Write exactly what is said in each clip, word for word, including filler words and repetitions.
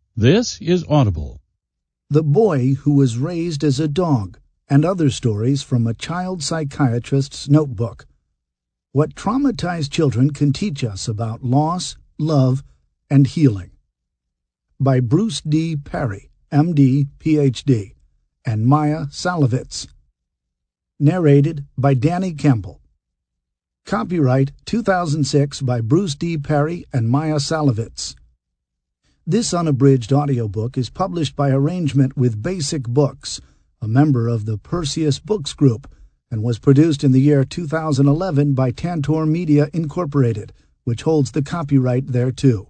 This is Audible. The Boy Who Was Raised as a Dog, and Other Stories from a Child Psychiatrist's Notebook. What Traumatized Children Can Teach Us About Loss, Love, and Healing. By Bruce D. Perry, M D, P H D, and Maya Salovitz. Narrated by Danny Campbell. Copyright two thousand six by Bruce D. Perry and Maya Salovitz. This unabridged audiobook is published by arrangement with Basic Books, a member of the Perseus Books Group, and was produced in the year two thousand eleven by Tantor Media Incorporated, which holds the copyright thereto.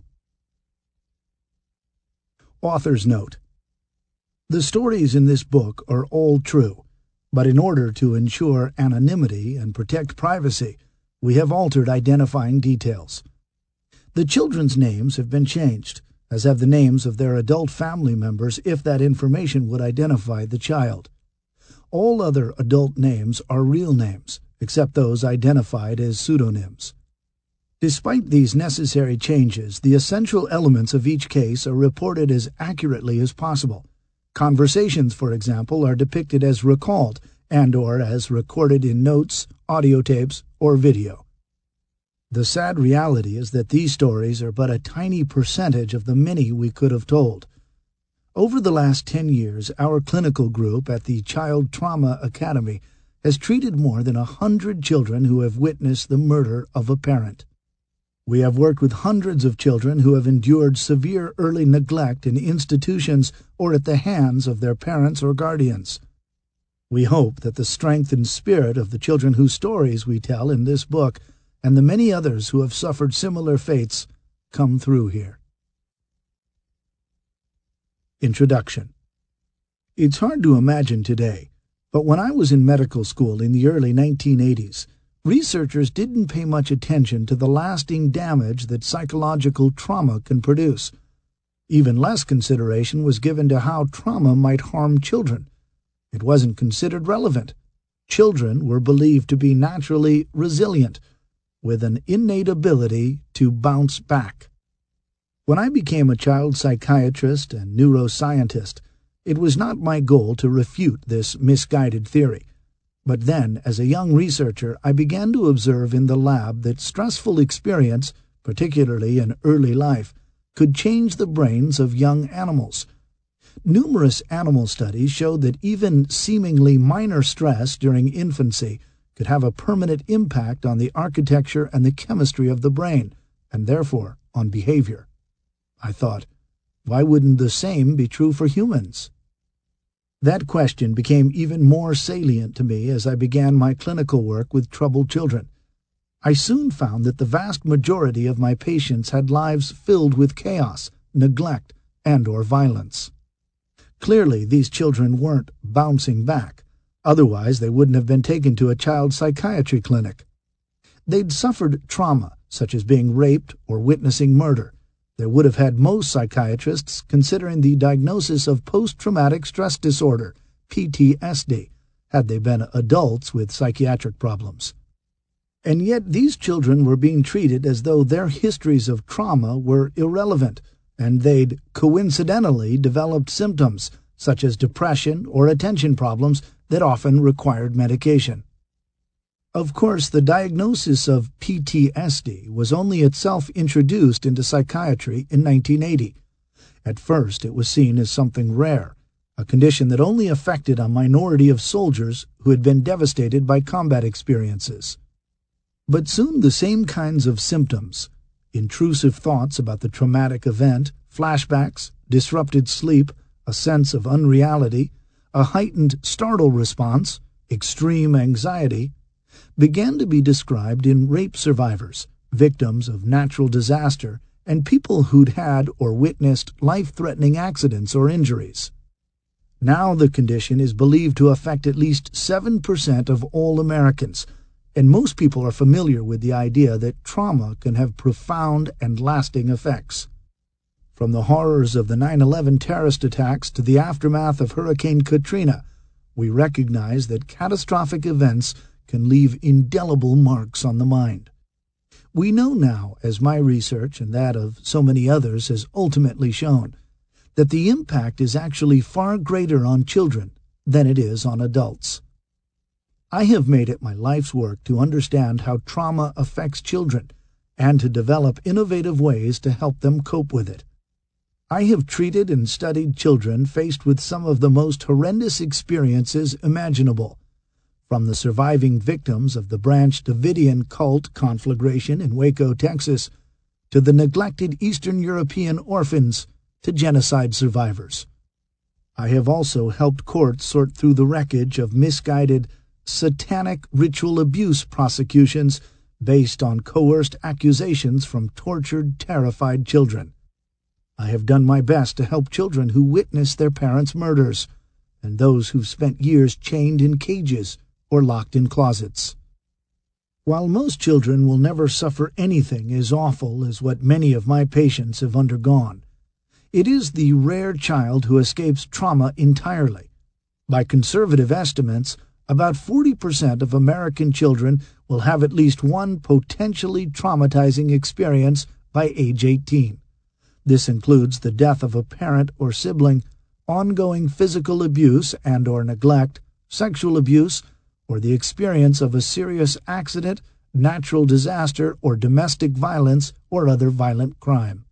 Author's Note: the stories in this book are all true, but in order to ensure anonymity and protect privacy, we have altered identifying details. The children's names have been changed, as have the names of their adult family members if that information would identify the child. All other adult names are real names, except those identified as pseudonyms. Despite these necessary changes, the essential elements of each case are reported as accurately as possible. Conversations, for example, are depicted as recalled and or as recorded in notes, audio tapes, or video. The sad reality is that these stories are but a tiny percentage of the many we could have told. Over the last ten years, our clinical group at the Child Trauma Academy has treated more than a hundred children who have witnessed the murder of a parent. We have worked with hundreds of children who have endured severe early neglect in institutions or at the hands of their parents or guardians. We hope that the strength and spirit of the children whose stories we tell in this book and the many others who have suffered similar fates come through here. Introduction. It's hard to imagine today, but when I was in medical school in the early nineteen eighties, researchers didn't pay much attention to the lasting damage that psychological trauma can produce. Even less consideration was given to how trauma might harm children. It wasn't considered relevant. Children were believed to be naturally resilient, with an innate ability to bounce back. When I became a child psychiatrist and neuroscientist, it was not my goal to refute this misguided theory. But then, as a young researcher, I began to observe in the lab that stressful experience, particularly in early life, could change the brains of young animals. Numerous animal studies showed that even seemingly minor stress during infancy could have a permanent impact on the architecture and the chemistry of the brain, and therefore on behavior. I thought, why wouldn't the same be true for humans? That question became even more salient to me as I began my clinical work with troubled children. I soon found that the vast majority of my patients had lives filled with chaos, neglect, and or violence. Clearly, these children weren't bouncing back. Otherwise, they wouldn't have been taken to a child psychiatry clinic. They'd suffered trauma, such as being raped or witnessing murder. They would have had most psychiatrists considering the diagnosis of post-traumatic stress disorder, P T S D, had they been adults with psychiatric problems. And yet these children were being treated as though their histories of trauma were irrelevant, and they'd coincidentally developed symptoms, such as depression or attention problems that often required medication. Of course, the diagnosis of P T S D was only itself introduced into psychiatry in nineteen eighty. At first, it was seen as something rare, a condition that only affected a minority of soldiers who had been devastated by combat experiences. But soon the same kinds of symptoms, intrusive thoughts about the traumatic event, flashbacks, disrupted sleep, a sense of unreality, a heightened startle response, extreme anxiety, began to be described in rape survivors, victims of natural disaster, and people who'd had or witnessed life-threatening accidents or injuries. Now the condition is believed to affect at least seven percent of all Americans, and most people are familiar with the idea that trauma can have profound and lasting effects. From the horrors of the nine eleven terrorist attacks to the aftermath of Hurricane Katrina, we recognize that catastrophic events can leave indelible marks on the mind. We know now, as my research and that of so many others has ultimately shown, that the impact is actually far greater on children than it is on adults. I have made it my life's work to understand how trauma affects children and to develop innovative ways to help them cope with it. I have treated and studied children faced with some of the most horrendous experiences imaginable, from the surviving victims of the Branch Davidian cult conflagration in Waco, Texas, to the neglected Eastern European orphans, to genocide survivors. I have also helped courts sort through the wreckage of misguided, satanic ritual abuse prosecutions based on coerced accusations from tortured, terrified children. I have done my best to help children who witnessed their parents' murders, and those who've spent years chained in cages or locked in closets. While most children will never suffer anything as awful as what many of my patients have undergone, it is the rare child who escapes trauma entirely. By conservative estimates, about forty percent of American children will have at least one potentially traumatizing experience by age eighteen. This includes the death of a parent or sibling, ongoing physical abuse and or neglect, sexual abuse, or the experience of a serious accident, natural disaster, or domestic violence or other violent crime.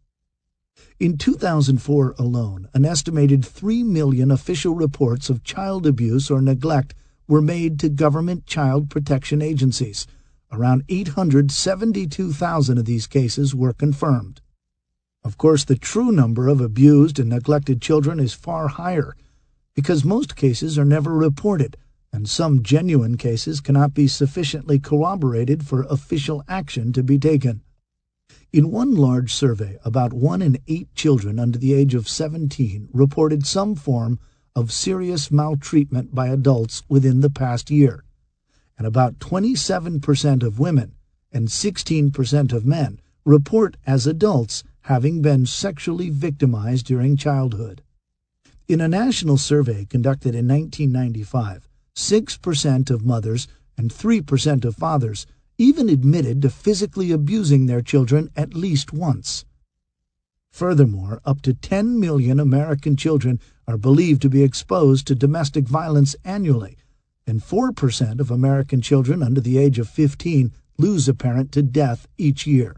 In two thousand four alone, an estimated three million official reports of child abuse or neglect were made to government child protection agencies. Around eight hundred seventy-two thousand of these cases were confirmed. Of course, the true number of abused and neglected children is far higher, because most cases are never reported, and some genuine cases cannot be sufficiently corroborated for official action to be taken. In one large survey, about one in eight children under the age of seventeen reported some form of serious maltreatment by adults within the past year, and about twenty-seven percent of women and sixteen percent of men report as adults having been sexually victimized during childhood. In a national survey conducted in nineteen ninety-five, six percent of mothers and three percent of fathers even admitted to physically abusing their children at least once. Furthermore, up to ten million American children are believed to be exposed to domestic violence annually, and four percent of American children under the age of fifteen lose a parent to death each year.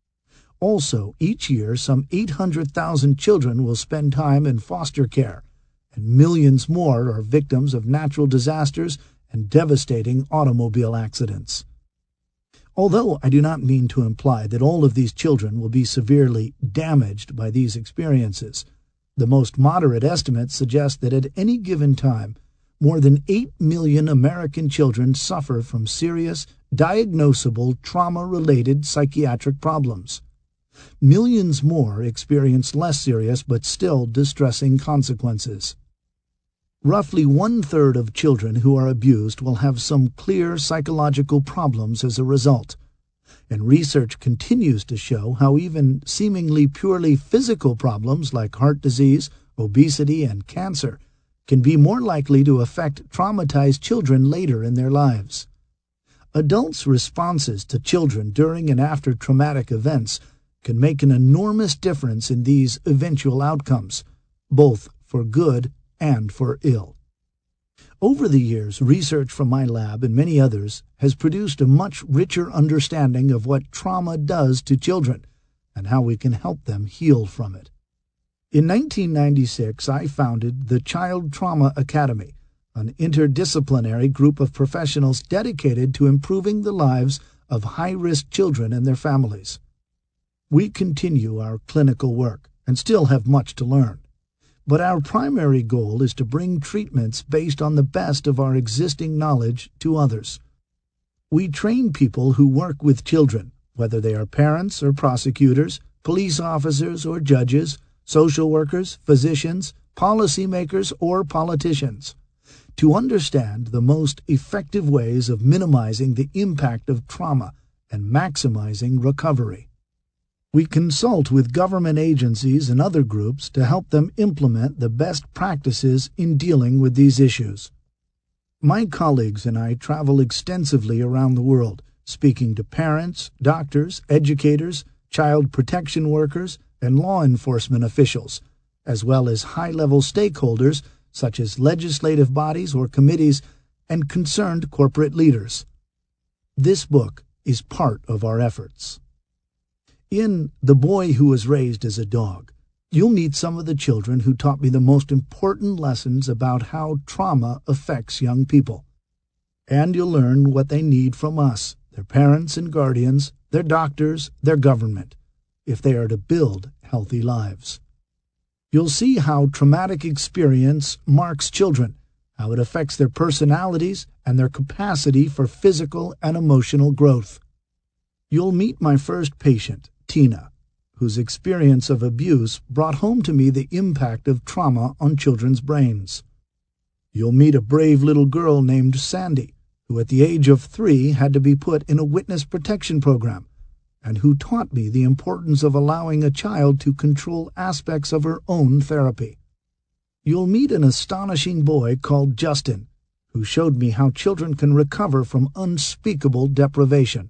Also, each year, some eight hundred thousand children will spend time in foster care, and millions more are victims of natural disasters and devastating automobile accidents. Although I do not mean to imply that all of these children will be severely damaged by these experiences, the most moderate estimates suggest that at any given time, more than eight million American children suffer from serious, diagnosable, trauma-related psychiatric problems. Millions more experience less serious but still distressing consequences. Roughly one-third of children who are abused will have some clear psychological problems as a result, and research continues to show how even seemingly purely physical problems like heart disease, obesity, and cancer can be more likely to affect traumatized children later in their lives. Adults' responses to children during and after traumatic events can make an enormous difference in these eventual outcomes, both for good and for ill. Over the years, research from my lab and many others has produced a much richer understanding of what trauma does to children and how we can help them heal from it. In nineteen ninety-six, I founded the Child Trauma Academy, an interdisciplinary group of professionals dedicated to improving the lives of high-risk children and their families. We continue our clinical work and still have much to learn, but our primary goal is to bring treatments based on the best of our existing knowledge to others. We train people who work with children, whether they are parents or prosecutors, police officers or judges, social workers, physicians, policymakers, or politicians, to understand the most effective ways of minimizing the impact of trauma and maximizing recovery. We consult with government agencies and other groups to help them implement the best practices in dealing with these issues. My colleagues and I travel extensively around the world, speaking to parents, doctors, educators, child protection workers, and law enforcement officials as well as high-level stakeholders such as legislative bodies or committees and concerned corporate leaders. This book is part of our efforts. In The Boy Who Was Raised as a Dog, you'll meet some of the children who taught me the most important lessons about how trauma affects young people. And you'll learn what they need from us, their parents and guardians, their doctors, their government, if they are to build healthy lives. You'll see how traumatic experience marks children, how it affects their personalities and their capacity for physical and emotional growth. You'll meet my first patient, Tina, whose experience of abuse brought home to me the impact of trauma on children's brains. You'll meet a brave little girl named Sandy, who at the age of three had to be put in a witness protection program, and who taught me the importance of allowing a child to control aspects of her own therapy. You'll meet an astonishing boy called Justin, who showed me how children can recover from unspeakable deprivation.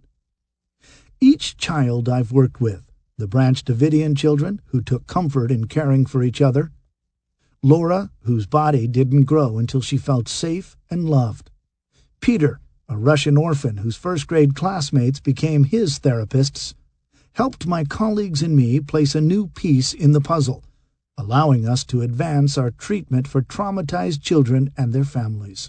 Each child I've worked with, the Branch Davidian children, who took comfort in caring for each other, Laura, whose body didn't grow until she felt safe and loved, Peter, a Russian orphan whose first-grade classmates became his therapists, helped my colleagues and me place a new piece in the puzzle, allowing us to advance our treatment for traumatized children and their families.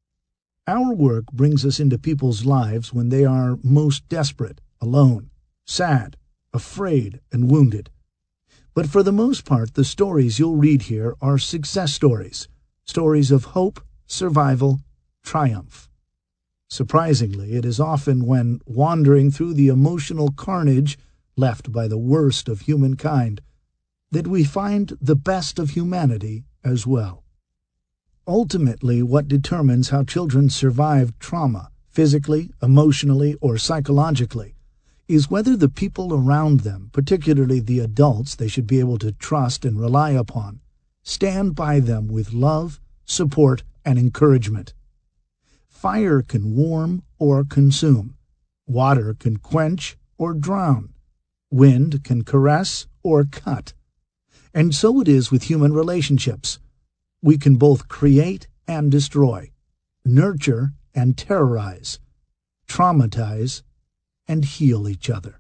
Our work brings us into people's lives when they are most desperate, alone, sad, afraid, and wounded. But for the most part, the stories you'll read here are success stories, stories of hope, survival, triumph. Surprisingly, it is often when wandering through the emotional carnage left by the worst of humankind that we find the best of humanity as well. Ultimately, what determines how children survive trauma, physically, emotionally, or psychologically, is whether the people around them, particularly the adults they should be able to trust and rely upon, stand by them with love, support, and encouragement. Fire can warm or consume. Water can quench or drown. Wind can caress or cut. And so it is with human relationships. We can both create and destroy, nurture and terrorize, traumatize and heal each other.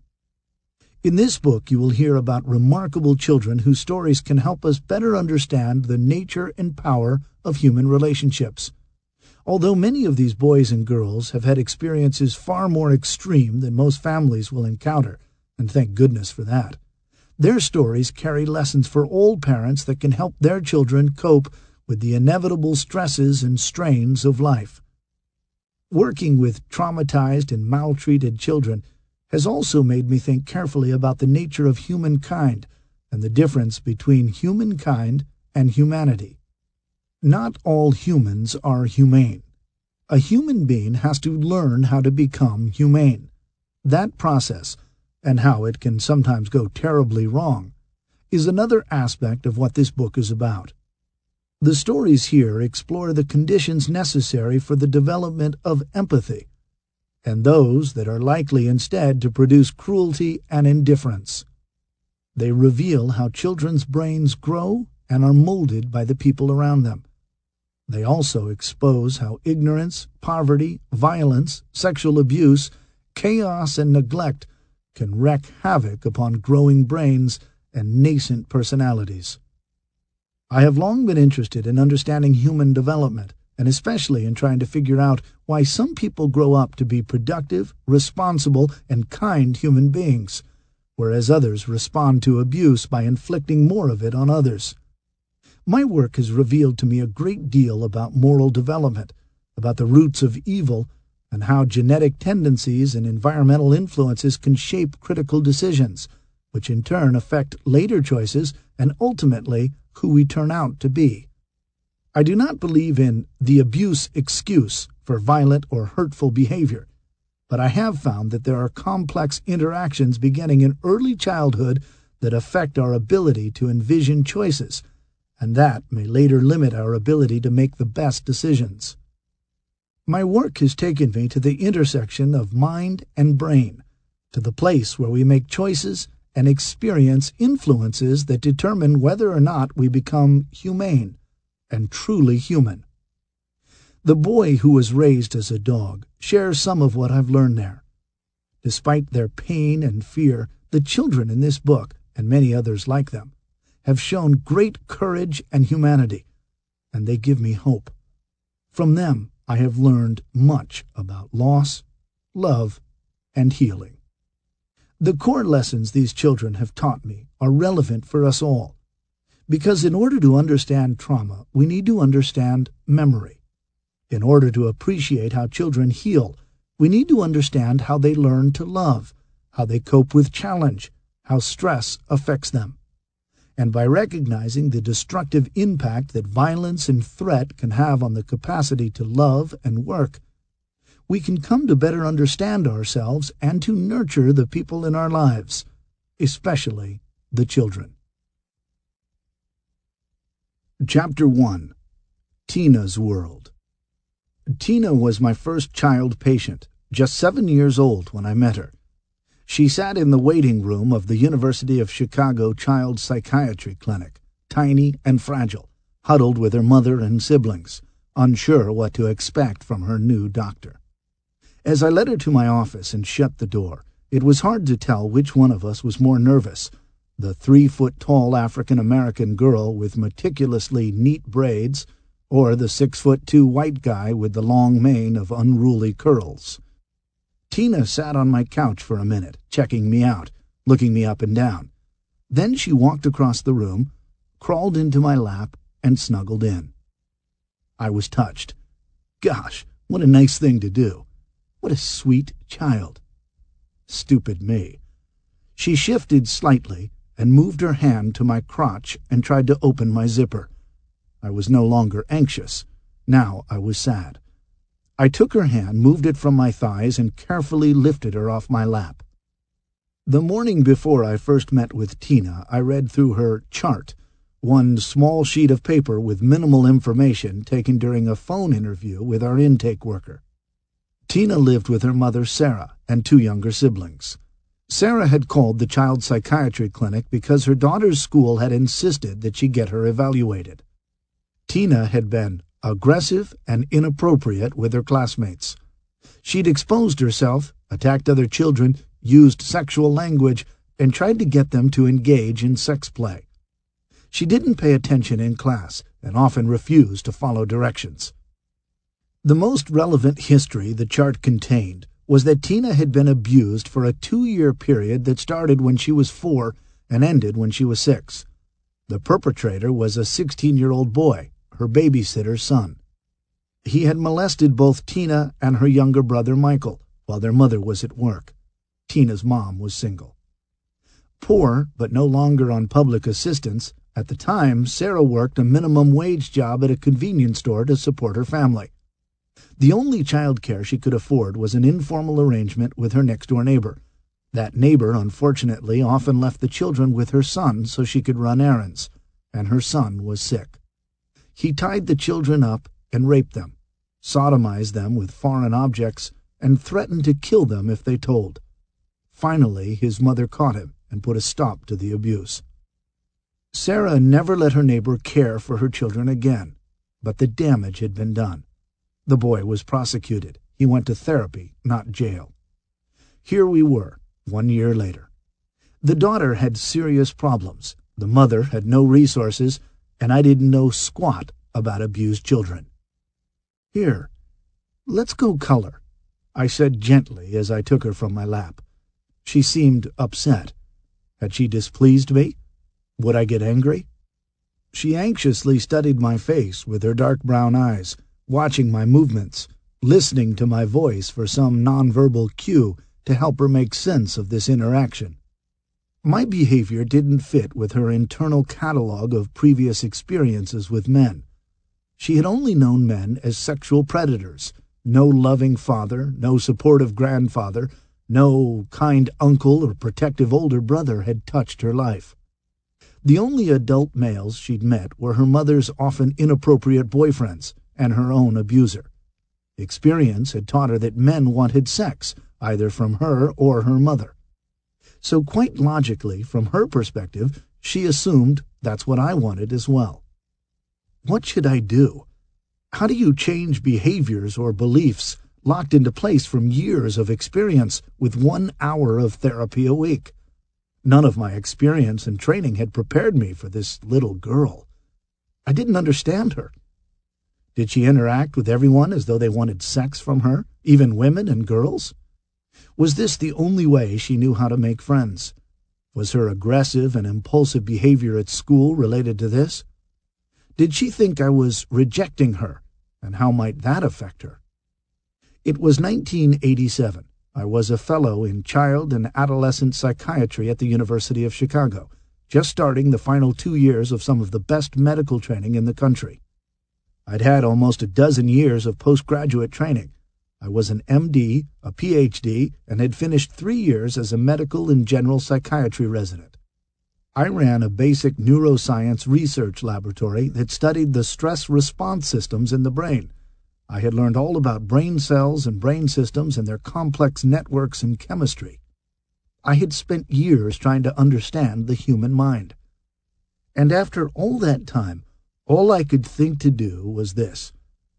In this book, you will hear about remarkable children whose stories can help us better understand the nature and power of human relationships. Although many of these boys and girls have had experiences far more extreme than most families will encounter, and thank goodness for that, their stories carry lessons for all parents that can help their children cope with the inevitable stresses and strains of life. Working with traumatized and maltreated children has also made me think carefully about the nature of humankind and the difference between humankind and humanity. Not all humans are humane. A human being has to learn how to become humane. That process, and how it can sometimes go terribly wrong, is another aspect of what this book is about. The stories here explore the conditions necessary for the development of empathy, and those that are likely instead to produce cruelty and indifference. They reveal how children's brains grow and are molded by the people around them. They also expose how ignorance, poverty, violence, sexual abuse, chaos, and neglect can wreak havoc upon growing brains and nascent personalities. I have long been interested in understanding human development, and especially in trying to figure out why some people grow up to be productive, responsible, and kind human beings, whereas others respond to abuse by inflicting more of it on others. My work has revealed to me a great deal about moral development, about the roots of evil, and how genetic tendencies and environmental influences can shape critical decisions, which in turn affect later choices and ultimately who we turn out to be. I do not believe in the abuse excuse for violent or hurtful behavior, but I have found that there are complex interactions beginning in early childhood that affect our ability to envision choices, and that may later limit our ability to make the best decisions. My work has taken me to the intersection of mind and brain, to the place where we make choices and experience influences that determine whether or not we become humane and truly human. The boy who was raised as a dog shares some of what I've learned there. Despite their pain and fear, the children in this book, and many others like them, have shown great courage and humanity, and they give me hope. From them, I have learned much about loss, love, and healing. The core lessons these children have taught me are relevant for us all, because in order to understand trauma, we need to understand memory. In order to appreciate how children heal, we need to understand how they learn to love, how they cope with challenge, how stress affects them. And by recognizing the destructive impact that violence and threat can have on the capacity to love and work, we can come to better understand ourselves and to nurture the people in our lives, especially the children. Chapter one. Tina's World. Tina was my first child patient, just seven years old when I met her. She sat in the waiting room of the University of Chicago Child Psychiatry Clinic, tiny and fragile, huddled with her mother and siblings, unsure what to expect from her new doctor. As I led her to my office and shut the door, it was hard to tell which one of us was more nervous, the three-foot-tall African-American girl with meticulously neat braids, or the six-foot-two white guy with the long mane of unruly curls. Tina sat on my couch for a minute, checking me out, looking me up and down. Then she walked across the room, crawled into my lap, and snuggled in. I was touched. Gosh, what a nice thing to do. What a sweet child. Stupid me. She shifted slightly and moved her hand to my crotch and tried to open my zipper. I was no longer anxious. Now I was sad. I took her hand, moved it from my thighs, and carefully lifted her off my lap. The morning before I first met with Tina, I read through her chart, one small sheet of paper with minimal information taken during a phone interview with our intake worker. Tina lived with her mother, Sarah, and two younger siblings. Sarah had called the child psychiatry clinic because her daughter's school had insisted that she get her evaluated. Tina had been aggressive and inappropriate with her classmates. She'd exposed herself, attacked other children, used sexual language, and tried to get them to engage in sex play. She didn't pay attention in class and often refused to follow directions. The most relevant history the chart contained was that Tina had been abused for a two-year period that started when she was four and ended when she was six. The perpetrator was a sixteen-year-old boy, her babysitter's son. He had molested both Tina and her younger brother Michael while their mother was at work. Tina's mom was single. Poor, but no longer on public assistance, at the time Sarah worked a minimum wage job at a convenience store to support her family. The only child care she could afford was an informal arrangement with her next-door neighbor. That neighbor, unfortunately, often left the children with her son so she could run errands, and her son was sick. He tied the children up and raped them, sodomized them with foreign objects, and threatened to kill them if they told. Finally, his mother caught him and put a stop to the abuse. Sarah never let her neighbor care for her children again, but the damage had been done. The boy was prosecuted. He went to therapy, not jail. Here we were, one year later. The daughter had serious problems. The mother had no resources, and I didn't know squat about abused children. Here, let's go color, I said gently as I took her from my lap. She seemed upset. Had she displeased me? Would I get angry? She anxiously studied my face with her dark brown eyes, watching my movements, listening to my voice for some nonverbal cue to help her make sense of this interaction. My behavior didn't fit with her internal catalog of previous experiences with men. She had only known men as sexual predators. No loving father, no supportive grandfather, no kind uncle or protective older brother had touched her life. The only adult males she'd met were her mother's often inappropriate boyfriends and her own abuser. Experience had taught her that men wanted sex, either from her or her mother. So quite logically, from her perspective, she assumed that's what I wanted as well. What should I do? How do you change behaviors or beliefs locked into place from years of experience with one hour of therapy a week? None of my experience and training had prepared me for this little girl. I didn't understand her. Did she interact with everyone as though they wanted sex from her, even women and girls? Was this the only way she knew how to make friends? Was her aggressive and impulsive behavior at school related to this? Did she think I was rejecting her, and how might that affect her? It was nineteen eighty-seven. I was a fellow in child and adolescent psychiatry at the University of Chicago, just starting the final two years of some of the best medical training in the country. I'd had almost a dozen years of postgraduate training. I was an M D, a P H D, and had finished three years as a medical and general psychiatry resident. I ran a basic neuroscience research laboratory that studied the stress response systems in the brain. I had learned all about brain cells and brain systems and their complex networks and chemistry. I had spent years trying to understand the human mind. And after all that time, all I could think to do was this.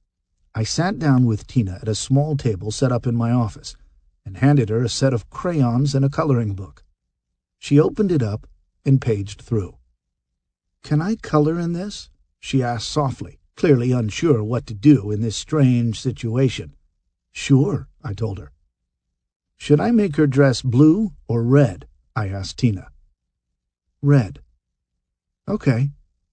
I sat down with Tina at a small table set up in my office and handed her a set of crayons and a coloring book. She opened it up and paged through. "Can I color in this?" she asked softly, clearly unsure what to do in this strange situation. "Sure," I told her. "Should I make her dress blue or red?" I asked Tina. "Red." "Okay."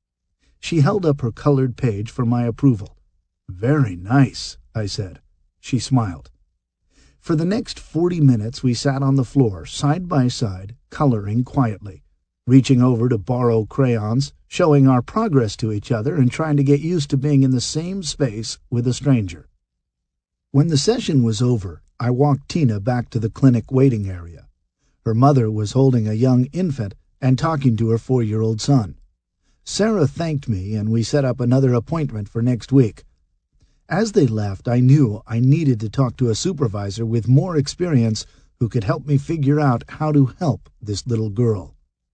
She held up her colored page for my approval. "Very nice," I said. She smiled. For the next forty minutes we sat on the floor, side by side, coloring quietly, reaching over to borrow crayons, showing our progress to each other and trying to get used to being in the same space with a stranger. When the session was over, I walked Tina back to the clinic waiting area. Her mother was holding a young infant and talking to her four-year-old son. Sarah thanked me, and we set up another appointment for next week. As they left, I knew I needed to talk to a supervisor with more experience who could help me figure out how to help this little girl.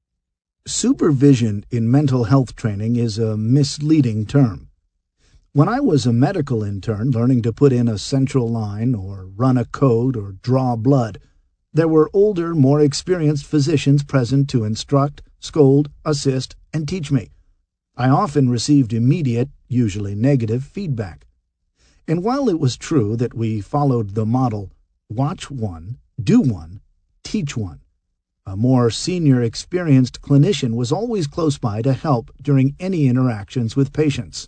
Supervision in mental health training is a misleading term. When I was a medical intern learning to put in a central line or run a code or draw blood, there were older, more experienced physicians present to instruct, scold, assist, and teach me. I often received immediate, usually negative, feedback. And while it was true that we followed the model, watch one, do one, teach one, a more senior, experienced clinician was always close by to help during any interactions with patients.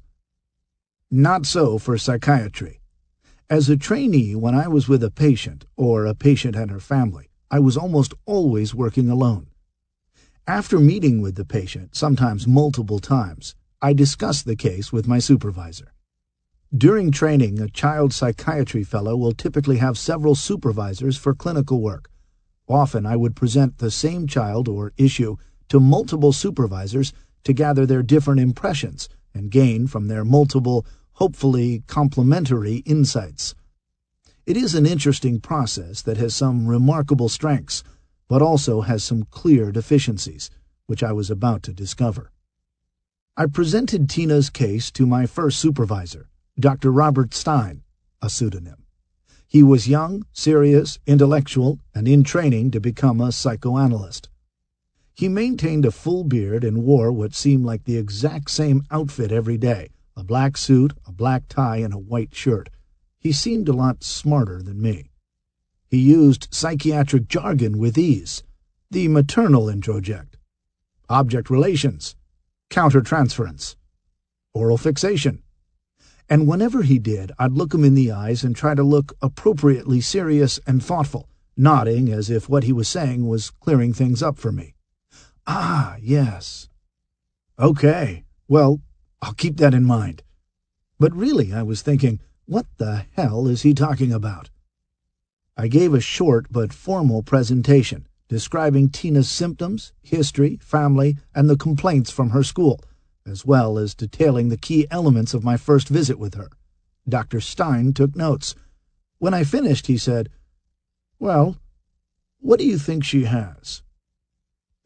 Not so for psychiatry. As a trainee, when I was with a patient, or a patient and her family, I was almost always working alone. After meeting with the patient, sometimes multiple times, I discussed the case with my supervisor. During training, a child psychiatry fellow will typically have several supervisors for clinical work. Often I would present the same child or issue to multiple supervisors to gather their different impressions and gain from their multiple, hopefully complementary insights. It is an interesting process that has some remarkable strengths, but also has some clear deficiencies, which I was about to discover. I presented Tina's case to my first supervisor, Doctor Robert Stein, a pseudonym. He was young, serious, intellectual, and in training to become a psychoanalyst. He maintained a full beard and wore what seemed like the exact same outfit every day, a black suit, a black tie, and a white shirt. He seemed a lot smarter than me. He used psychiatric jargon with ease, the maternal introject, object relations, countertransference, oral fixation. And whenever he did, I'd look him in the eyes and try to look appropriately serious and thoughtful, nodding as if what he was saying was clearing things up for me. Ah, yes. Okay, well, I'll keep that in mind. But really, I was thinking, what the hell is he talking about? I gave a short but formal presentation describing Tina's symptoms, history, family, and the complaints from her school, as well as detailing the key elements of my first visit with her. Doctor Stein took notes. When I finished, he said, "Well, what do you think she has?"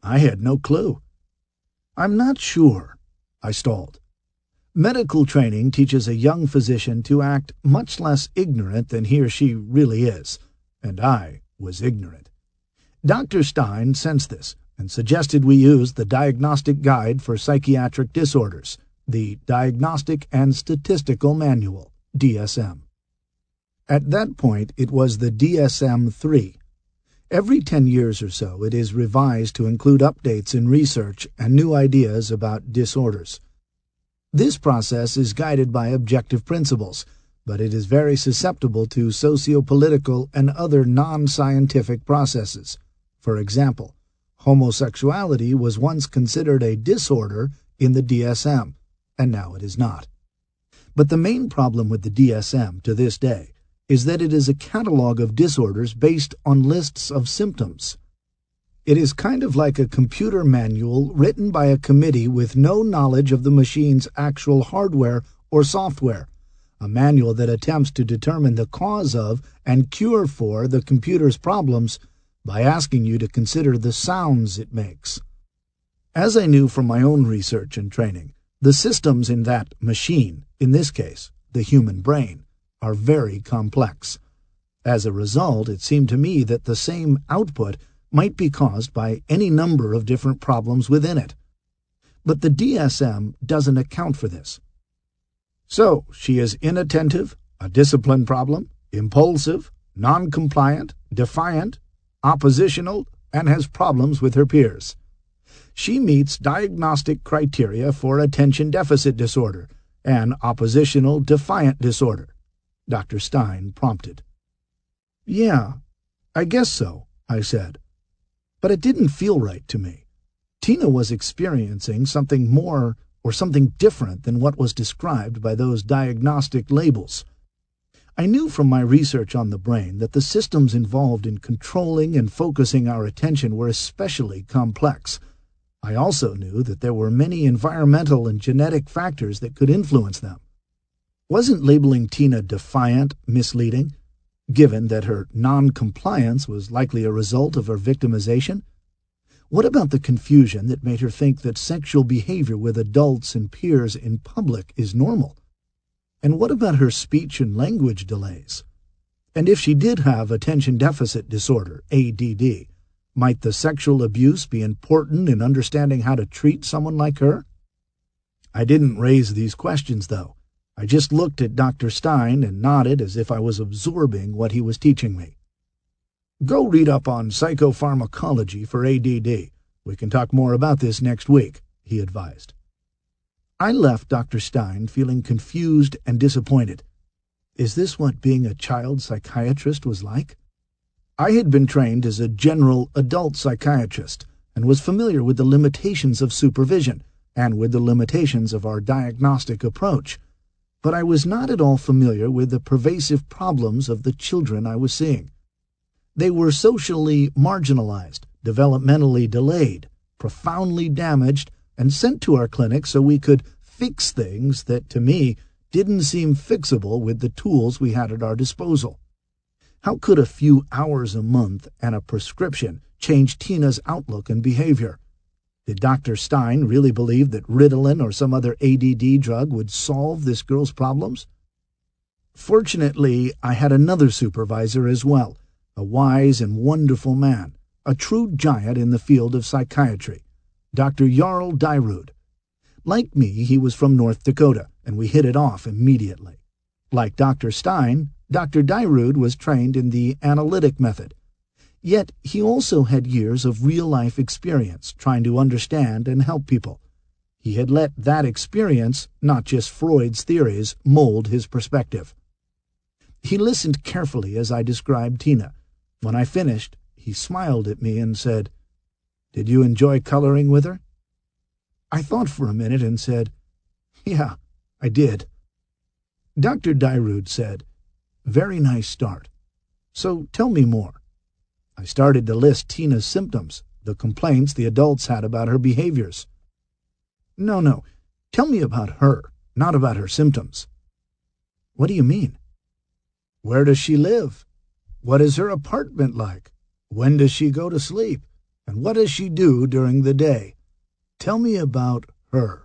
I had no clue. I'm not sure, I stalled. Medical training teaches a young physician to act much less ignorant than he or she really is, and I was ignorant. Doctor Stein sensed this and suggested we use the Diagnostic Guide for Psychiatric Disorders, the Diagnostic and Statistical Manual, D S M. At that point, it was the D S M three. Every ten years or so, it is revised to include updates in research and new ideas about disorders. This process is guided by objective principles, but it is very susceptible to socio-political and other non-scientific processes. For example, homosexuality was once considered a disorder in the D S M, and now it is not. But the main problem with the D S M to this day is that it is a catalog of disorders based on lists of symptoms. It is kind of like a computer manual written by a committee with no knowledge of the machine's actual hardware or software, a manual that attempts to determine the cause of and cure for the computer's problems by asking you to consider the sounds it makes. As I knew from my own research and training, the systems in that machine, in this case, the human brain, are very complex. As a result, it seemed to me that the same output might be caused by any number of different problems within it. But the D S M doesn't account for this. So, she is inattentive, a discipline problem, impulsive, non-compliant, defiant, oppositional, and has problems with her peers. She meets diagnostic criteria for attention deficit disorder and oppositional defiant disorder, Doctor Stein prompted. Yeah, I guess so, I said. But it didn't feel right to me. Tina was experiencing something more or something different than what was described by those diagnostic labels. I knew from my research on the brain that the systems involved in controlling and focusing our attention were especially complex. I also knew that there were many environmental and genetic factors that could influence them. Wasn't labeling Tina defiant misleading, given that her non-compliance was likely a result of her victimization? What about the confusion that made her think that sexual behavior with adults and peers in public is normal? And what about her speech and language delays? And if she did have attention deficit disorder, A D D, might the sexual abuse be important in understanding how to treat someone like her? I didn't raise these questions, though. I just looked at Doctor Stein and nodded as if I was absorbing what he was teaching me. Go read up on psychopharmacology for A D D. We can talk more about this next week, he advised. I left Doctor Stein feeling confused and disappointed. Is this what being a child psychiatrist was like? I had been trained as a general adult psychiatrist and was familiar with the limitations of supervision and with the limitations of our diagnostic approach, but I was not at all familiar with the pervasive problems of the children I was seeing. They were socially marginalized, developmentally delayed, profoundly damaged, and sent to our clinic so we could fix things that, to me, didn't seem fixable with the tools we had at our disposal. How could a few hours a month and a prescription change Tina's outlook and behavior? Did Doctor Stein really believe that Ritalin or some other A D D drug would solve this girl's problems? Fortunately, I had another supervisor as well, a wise and wonderful man, a true giant in the field of psychiatry, Doctor Jarl Dyrud. Like me, he was from North Dakota, and we hit it off immediately. Like Doctor Stein, Doctor Dyrud was trained in the analytic method. Yet he also had years of real-life experience trying to understand and help people. He had let that experience, not just Freud's theories, mold his perspective. He listened carefully as I described Tina. When I finished, he smiled at me and said, "Did you enjoy coloring with her?" I thought for a minute and said, "Yeah, I did." Doctor Dyrud said, "Very nice start. So tell me more." I started to list Tina's symptoms, the complaints the adults had about her behaviors. No, no, tell me about her, not about her symptoms. What do you mean? Where does she live? What is her apartment like? When does she go to sleep? And what does she do during the day? Tell me about her."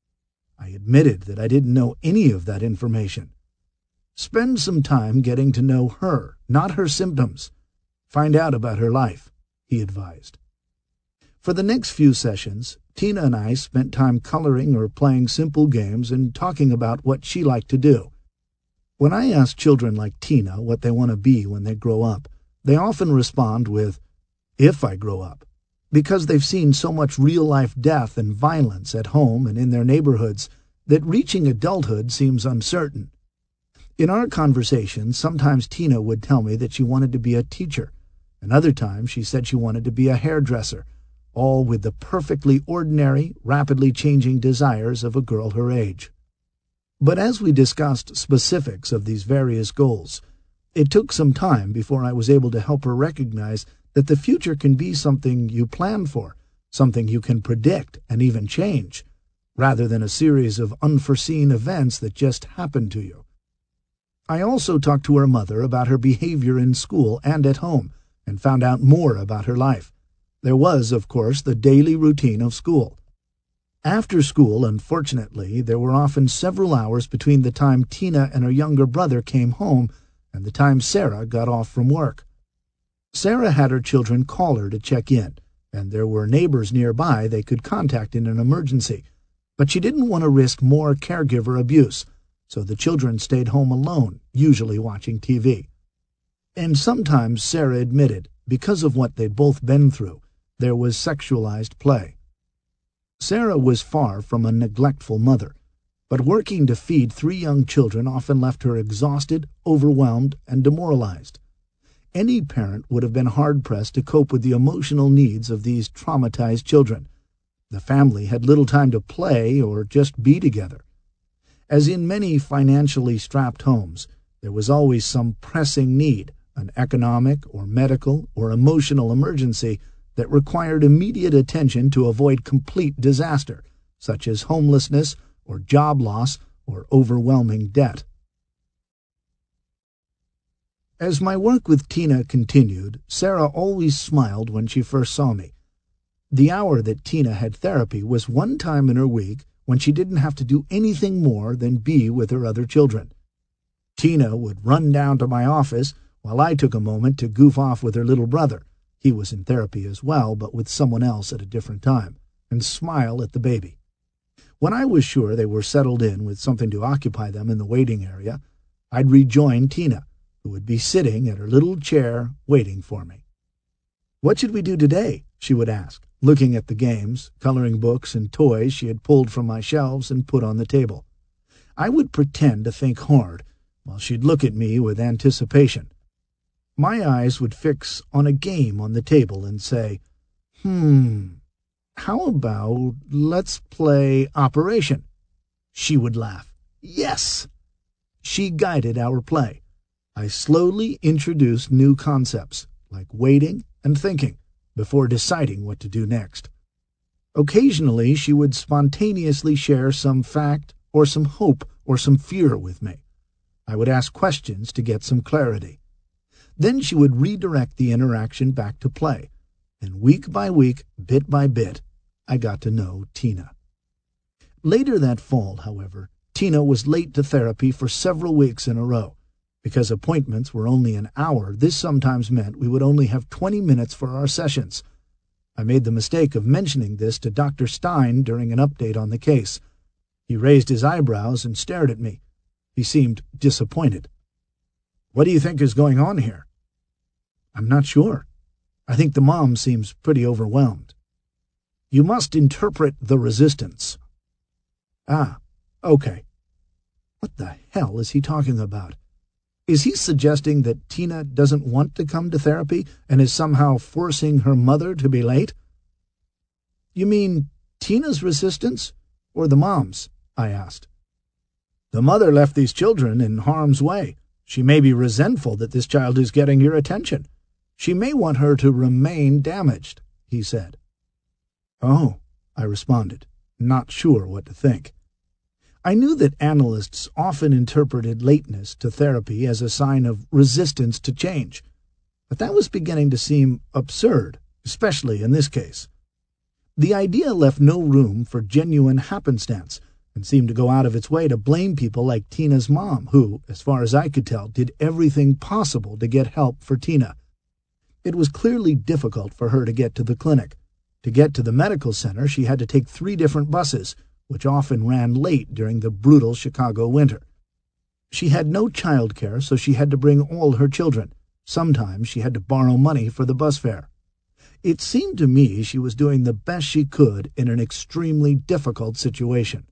I admitted that I didn't know any of that information. "Spend some time getting to know her, not her symptoms. Find out about her life," he advised. For the next few sessions, Tina and I spent time coloring or playing simple games and talking about what she liked to do. When I ask children like Tina what they want to be when they grow up, they often respond with, "if I grow up," because they've seen so much real-life death and violence at home and in their neighborhoods that reaching adulthood seems uncertain. In our conversations, sometimes Tina would tell me that she wanted to be a teacher, and other times she said she wanted to be a hairdresser, all with the perfectly ordinary, rapidly changing desires of a girl her age. But as we discussed specifics of these various goals, it took some time before I was able to help her recognize that the future can be something you plan for, something you can predict and even change, rather than a series of unforeseen events that just happen to you. I also talked to her mother about her behavior in school and at home, and found out more about her life. There was, of course, the daily routine of school. After school, unfortunately, there were often several hours between the time Tina and her younger brother came home and the time Sarah got off from work. Sarah had her children call her to check in, and there were neighbors nearby they could contact in an emergency, but she didn't want to risk more caregiver abuse, so the children stayed home alone, usually watching T V. And sometimes, Sarah admitted, because of what they'd both been through, there was sexualized play. Sarah was far from a neglectful mother, but working to feed three young children often left her exhausted, overwhelmed, and demoralized. Any parent would have been hard-pressed to cope with the emotional needs of these traumatized children. The family had little time to play or just be together. As in many financially strapped homes, there was always some pressing need, an economic or medical or emotional emergency that required immediate attention to avoid complete disaster, such as homelessness or job loss or overwhelming debt. As my work with Tina continued, Sarah always smiled when she first saw me. The hour that Tina had therapy was one time in her week when she didn't have to do anything more than be with her other children. Tina would run down to my office while I took a moment to goof off with her little brother. He was in therapy as well, but with someone else at a different time, and smile at the baby. When I was sure they were settled in with something to occupy them in the waiting area, I'd rejoin Tina, who would be sitting at her little chair waiting for me. "What should we do today?" she would ask, looking at the games, coloring books, and toys she had pulled from my shelves and put on the table. I would pretend to think hard, while she'd look at me with anticipation. My eyes would fix on a game on the table and say, Hmm, how about let's play Operation? She would laugh. Yes! She guided our play. I slowly introduced new concepts, like waiting and thinking, before deciding what to do next. Occasionally, she would spontaneously share some fact or some hope or some fear with me. I would ask questions to get some clarity. Then she would redirect the interaction back to play, and week by week, bit by bit, I got to know Tina. Later that fall, however, Tina was late to therapy for several weeks in a row. Because appointments were only an hour, this sometimes meant we would only have twenty minutes for our sessions. I made the mistake of mentioning this to Doctor Stein during an update on the case. He raised his eyebrows and stared at me. He seemed disappointed. "What do you think is going on here?" "I'm not sure. I think the mom seems pretty overwhelmed." "You must interpret the resistance." "Ah, okay. What the hell is he talking about? Is he suggesting that Tina doesn't want to come to therapy and is somehow forcing her mother to be late?" "You mean Tina's resistance or the mom's?" I asked. "The mother left these children in harm's way. She may be resentful that this child is getting your attention. She may want her to remain damaged," he said. "Oh," I responded, not sure what to think. I knew that analysts often interpreted lateness to therapy as a sign of resistance to change, but that was beginning to seem absurd, especially in this case. The idea left no room for genuine happenstance, and seemed to go out of its way to blame people like Tina's mom, who, as far as I could tell, did everything possible to get help for Tina. It was clearly difficult for her to get to the clinic. To get to the medical center, she had to take three different buses, which often ran late during the brutal Chicago winter. She had no child care, so she had to bring all her children. Sometimes she had to borrow money for the bus fare. It seemed to me she was doing the best she could in an extremely difficult situation.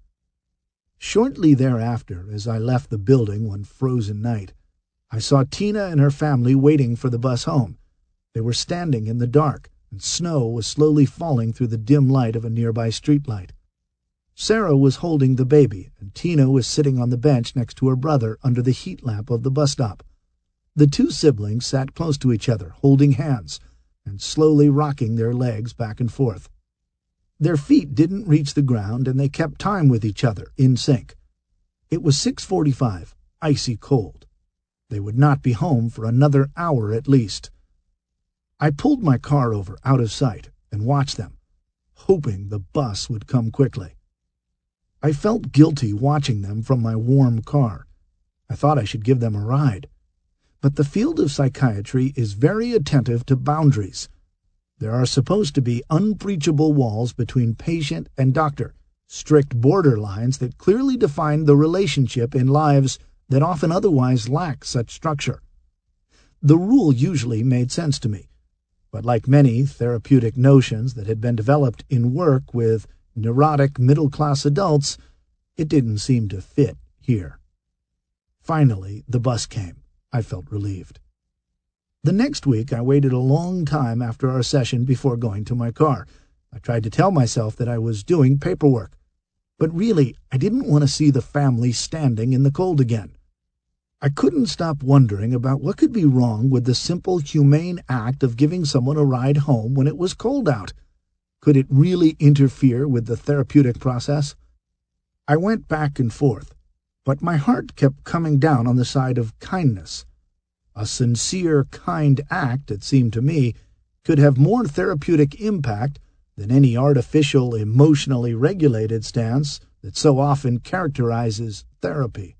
Shortly thereafter, as I left the building one frozen night, I saw Tina and her family waiting for the bus home. They were standing in the dark, and snow was slowly falling through the dim light of a nearby streetlight. Sarah was holding the baby, and Tina was sitting on the bench next to her brother under the heat lamp of the bus stop. The two siblings sat close to each other, holding hands, and slowly rocking their legs back and forth. Their feet didn't reach the ground, and they kept time with each other, in sync. It was six forty-five, icy cold. They would not be home for another hour at least. I pulled my car over out of sight and watched them, hoping the bus would come quickly. I felt guilty watching them from my warm car. I thought I should give them a ride. But the field of psychiatry is very attentive to boundaries. There are supposed to be unbreachable walls between patient and doctor, strict border lines that clearly define the relationship in lives that often otherwise lack such structure. The rule usually made sense to me, but like many therapeutic notions that had been developed in work with neurotic middle-class adults, it didn't seem to fit here. Finally, the bus came. I felt relieved. The next week, I waited a long time after our session before going to my car. I tried to tell myself that I was doing paperwork, but really, I didn't want to see the family standing in the cold again. I couldn't stop wondering about what could be wrong with the simple, humane act of giving someone a ride home when it was cold out. Could it really interfere with the therapeutic process? I went back and forth, but my heart kept coming down on the side of kindness. A sincere, kind act, it seemed to me, could have more therapeutic impact than any artificial, emotionally regulated stance that so often characterizes therapy.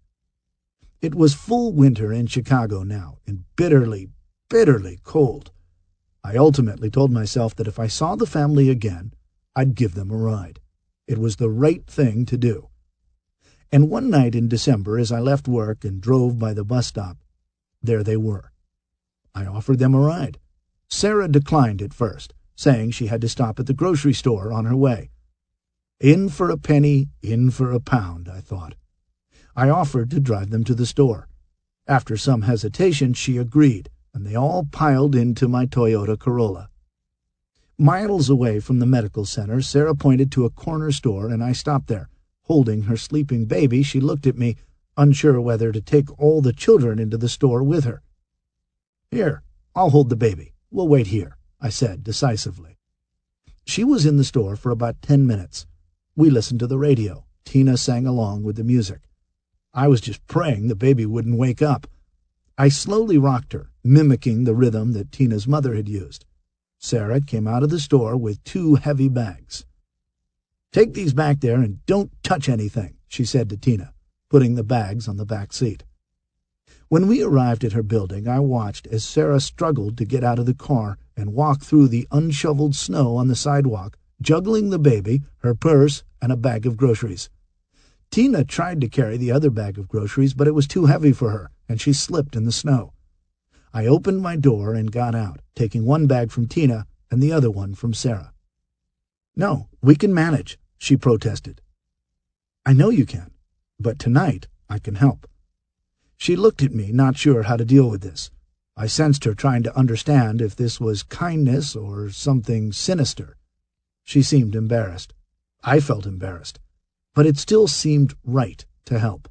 It was full winter in Chicago now, and bitterly, bitterly cold. I ultimately told myself that if I saw the family again, I'd give them a ride. It was the right thing to do. And one night in December, as I left work and drove by the bus stop, there they were. I offered them a ride. Sarah declined at first, saying she had to stop at the grocery store on her way. In for a penny, in for a pound, I thought. I offered to drive them to the store. After some hesitation, she agreed, and they all piled into my Toyota Corolla. Miles away from the medical center, Sarah pointed to a corner store, and I stopped there. Holding her sleeping baby, she looked at me, unsure whether to take all the children into the store with her. "Here, I'll hold the baby. We'll wait here," I said decisively. She was in the store for about ten minutes. We listened to the radio. Tina sang along with the music. I was just praying the baby wouldn't wake up. I slowly rocked her, mimicking the rhythm that Tina's mother had used. Sarah came out of the store with two heavy bags. "Take these back there and don't touch anything," she said to Tina, putting the bags on the back seat. When we arrived at her building, I watched as Sarah struggled to get out of the car and walk through the unshoveled snow on the sidewalk, juggling the baby, her purse, and a bag of groceries. Tina tried to carry the other bag of groceries, but it was too heavy for her, and she slipped in the snow. I opened my door and got out, taking one bag from Tina and the other one from Sarah. "No, we can manage," she protested. "I know you can, but tonight I can help." She looked at me, not sure how to deal with this. I sensed her trying to understand if this was kindness or something sinister. She seemed embarrassed. I felt embarrassed, but it still seemed right to help.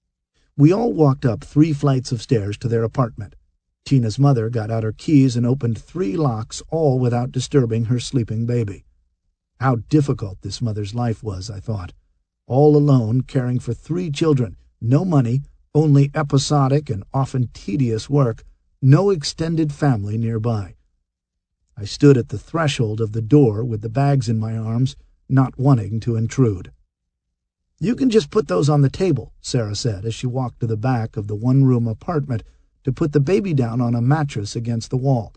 We all walked up three flights of stairs to their apartment. Tina's mother got out her keys and opened three locks, all without disturbing her sleeping baby. How difficult this mother's life was, I thought. All alone, caring for three children, no money, only episodic and often tedious work, no extended family nearby. I stood at the threshold of the door with the bags in my arms, not wanting to intrude. "You can just put those on the table," Sarah said as she walked to the back of the one-room apartment to put the baby down on a mattress against the wall.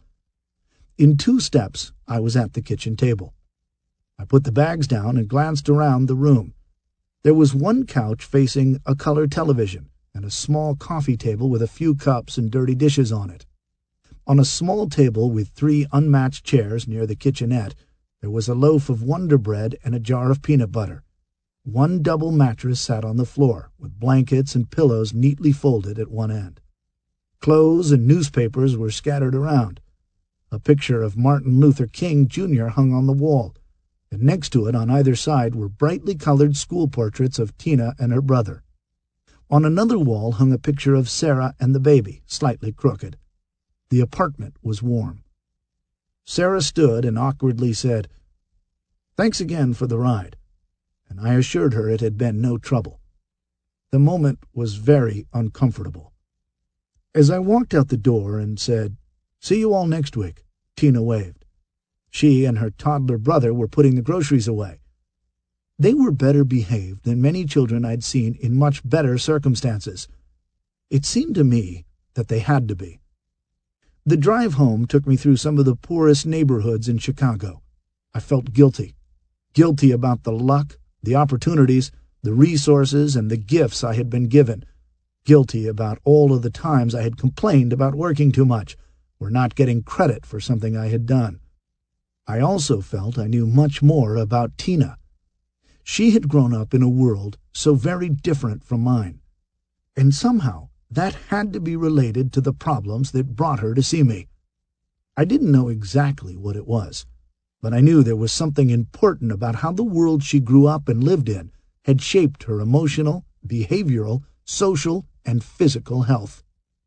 In two steps, I was at the kitchen table. I put the bags down and glanced around the room. There was one couch facing a color television and a small coffee table with a few cups and dirty dishes on it. On a small table with three unmatched chairs near the kitchenette, there was a loaf of Wonder Bread and a jar of peanut butter. One double mattress sat on the floor, with blankets and pillows neatly folded at one end. Clothes and newspapers were scattered around. A picture of Martin Luther King Junior hung on the wall, and next to it on either side were brightly colored school portraits of Tina and her brother. On another wall hung a picture of Sarah and the baby, slightly crooked. The apartment was warm. Sarah stood and awkwardly said, "Thanks again for the ride," and I assured her it had been no trouble. The moment was very uncomfortable. As I walked out the door and said, "See you all next week," Tina waved. She and her toddler brother were putting the groceries away. They were better behaved than many children I'd seen in much better circumstances. It seemed to me that they had to be. The drive home took me through some of the poorest neighborhoods in Chicago. I felt guilty. Guilty about the luck, the opportunities, the resources, and the gifts I had been given. Guilty about all of the times I had complained about working too much, or not getting credit for something I had done. I also felt I knew much more about Tina. She had grown up in a world so very different from mine, and somehow that had to be related to the problems that brought her to see me. I didn't know exactly what it was, but I knew there was something important about how the world she grew up and lived in had shaped her emotional, behavioral, social, and physical health.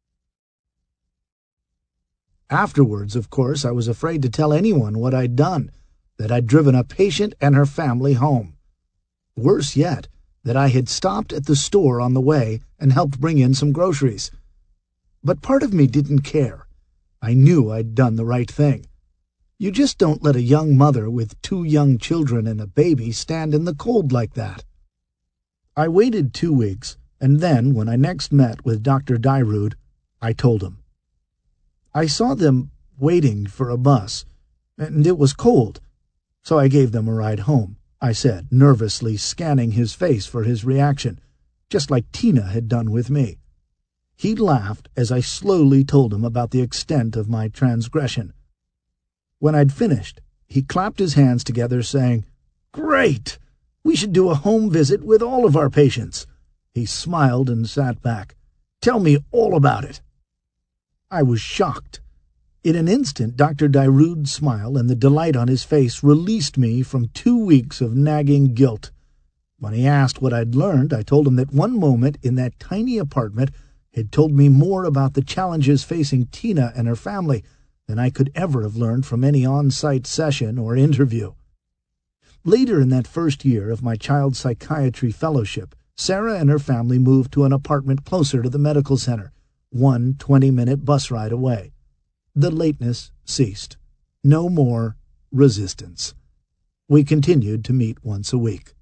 Afterwards, of course, I was afraid to tell anyone what I'd done, that I'd driven a patient and her family home. Worse yet, that I had stopped at the store on the way and helped bring in some groceries. But part of me didn't care. I knew I'd done the right thing. You just don't let a young mother with two young children and a baby stand in the cold like that. I waited two weeks, and then, when I next met with Doctor Dyrud, I told him. I saw them waiting for a bus, and it was cold, so I gave them a ride home, I said, nervously scanning his face for his reaction, just like Tina had done with me. He laughed as I slowly told him about the extent of my transgression. When I'd finished, he clapped his hands together, saying, "Great! We should do a home visit with all of our patients." He smiled and sat back. "Tell me all about it." I was shocked. In an instant, Doctor Dyrud's smile and the delight on his face released me from two weeks of nagging guilt. When he asked what I'd learned, I told him that one moment in that tiny apartment had told me more about the challenges facing Tina and her family than I could ever have learned from any on-site session or interview. Later in that first year of my child psychiatry fellowship, Sarah and her family moved to an apartment closer to the medical center, one twenty-minute bus ride away. The lateness ceased. No more resistance. We continued to meet once a week.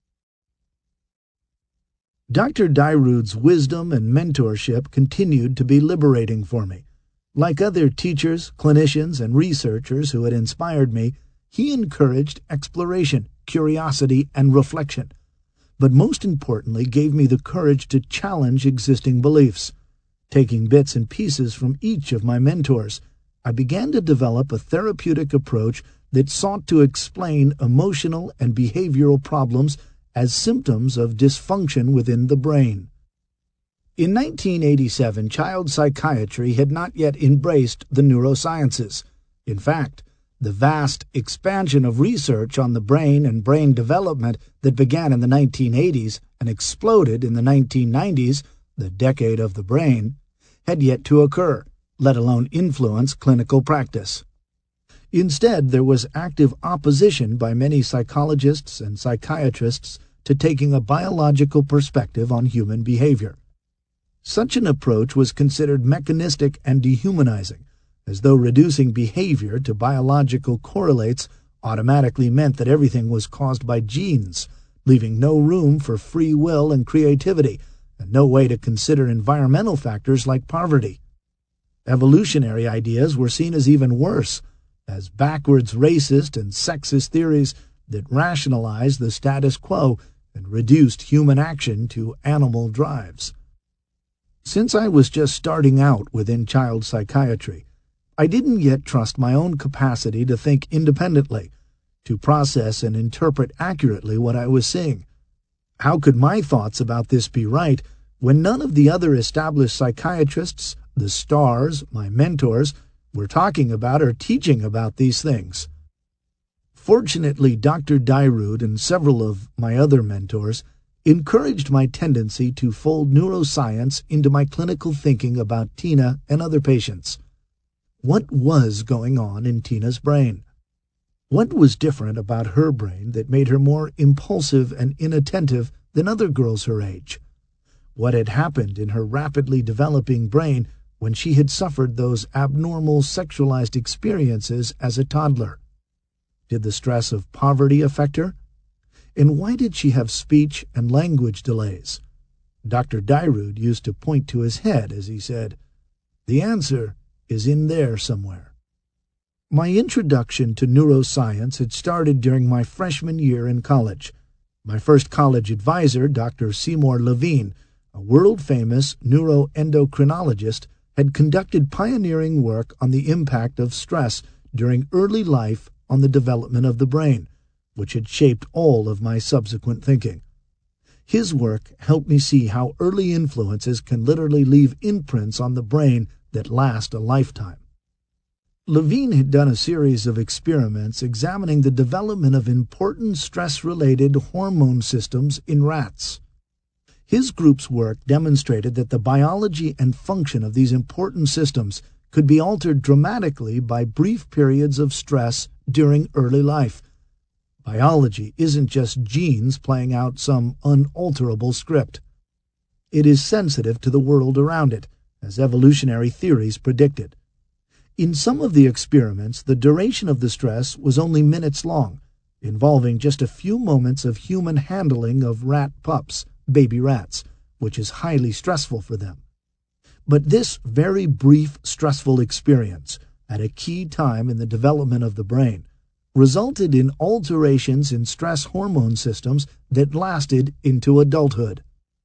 Doctor Dyrud's wisdom and mentorship continued to be liberating for me. Like other teachers, clinicians, and researchers who had inspired me, he encouraged exploration, curiosity, and reflection, but most importantly gave me the courage to challenge existing beliefs. Taking bits and pieces from each of my mentors, I began to develop a therapeutic approach that sought to explain emotional and behavioral problems as symptoms of dysfunction within the brain. In nineteen eighty-seven, child psychiatry had not yet embraced the neurosciences. In fact, the vast expansion of research on the brain and brain development that began in the nineteen eighties and exploded in the nineteen nineties, the decade of the brain, had yet to occur, let alone influence clinical practice. Instead, there was active opposition by many psychologists and psychiatrists to taking a biological perspective on human behavior. Such an approach was considered mechanistic and dehumanizing, as though reducing behavior to biological correlates automatically meant that everything was caused by genes, leaving no room for free will and creativity, and no way to consider environmental factors like poverty. Evolutionary ideas were seen as even worse, as backwards racist and sexist theories that rationalized the status quo and reduced human action to animal drives. Since I was just starting out within child psychiatry, I didn't yet trust my own capacity to think independently, to process and interpret accurately what I was seeing. How could my thoughts about this be right when none of the other established psychiatrists, the stars, my mentors, were talking about or teaching about these things? Fortunately, Doctor Dairud and several of my other mentors encouraged my tendency to fold neuroscience into my clinical thinking about Tina and other patients. What was going on in Tina's brain? What was different about her brain that made her more impulsive and inattentive than other girls her age? What had happened in her rapidly developing brain when she had suffered those abnormal sexualized experiences as a toddler? Did the stress of poverty affect her? And why did she have speech and language delays? Doctor Dairud used to point to his head as he said, "The answer is in there somewhere." My introduction to neuroscience had started during my freshman year in college. My first college advisor, Doctor Seymour Levine, a world-famous neuroendocrinologist, had conducted pioneering work on the impact of stress during early life on the development of the brain, which had shaped all of my subsequent thinking. His work helped me see how early influences can literally leave imprints on the brain that last a lifetime. Levine had done a series of experiments examining the development of important stress-related hormone systems in rats. His group's work demonstrated that the biology and function of these important systems could be altered dramatically by brief periods of stress during early life. Biology isn't just genes playing out some unalterable script. It is sensitive to the world around it, as evolutionary theories predicted. In some of the experiments, the duration of the stress was only minutes long, involving just a few moments of human handling of rat pups, baby rats, which is highly stressful for them. But this very brief, stressful experience, at a key time in the development of the brain, resulted in alterations in stress hormone systems that lasted into adulthood.